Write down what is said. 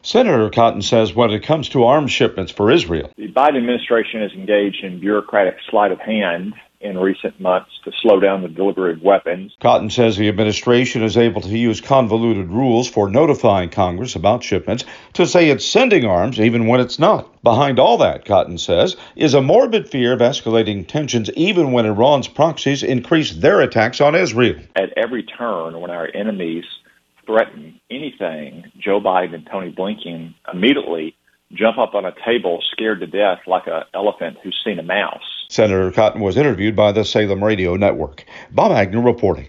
Senator Cotton says when it comes to arms shipments for Israel, the Biden administration has engaged in bureaucratic sleight of hand in recent months to slow down the delivery of weapons. Cotton says the administration is able to use convoluted rules for notifying Congress about shipments to say it's sending arms even when it's not. Behind all that, Cotton says, is a morbid fear of escalating tensions even when Iran's proxies increase their attacks on Israel. At every turn, when our enemies threaten anything, Joe Biden and Tony Blinken immediately jump up on a table scared to death like an elephant who's seen a mouse. Senator Cotton was interviewed by the Salem Radio Network. Bob Agnew reporting.